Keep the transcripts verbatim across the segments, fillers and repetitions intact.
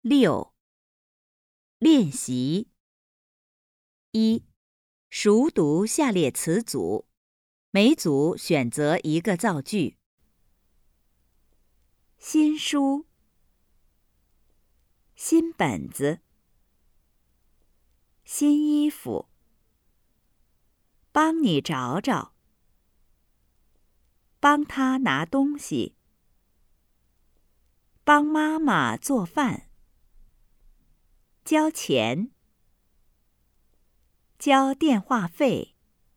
六、练习。一、熟读下列词组，每组选择一个造句。新书、新本子、新衣服、帮你找找、帮他拿东西、帮妈妈做饭、交钱、交电话费、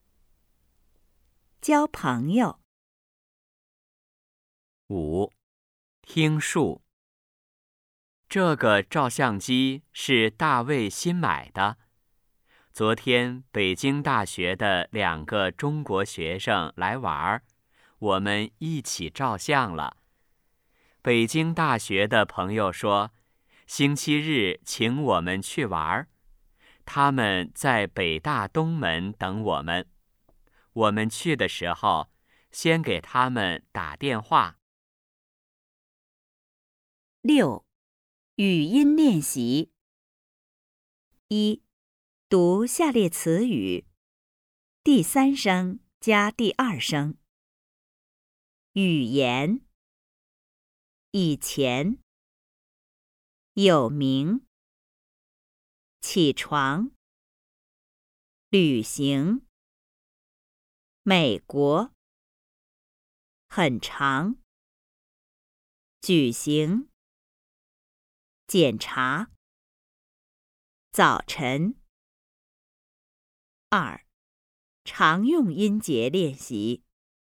交朋友。 五、听数。这个照相机是大卫新买的。昨天北京大学的两个中国学生来玩，我们一起照相了。北京大学的朋友说，星期日请我们去玩，他们在北大东门等我们。我们去的时候，先给他们打电话。 六、语音练习。一、读下列词语，第三声加第二声。语言，以前，有名，起床，旅行，美国，很长，举行，检查，早晨。二、常用音节练习。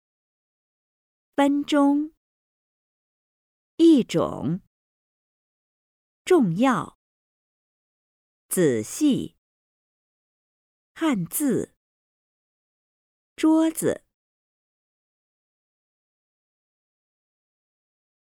分钟，一种，重要，仔细，汉字，桌子。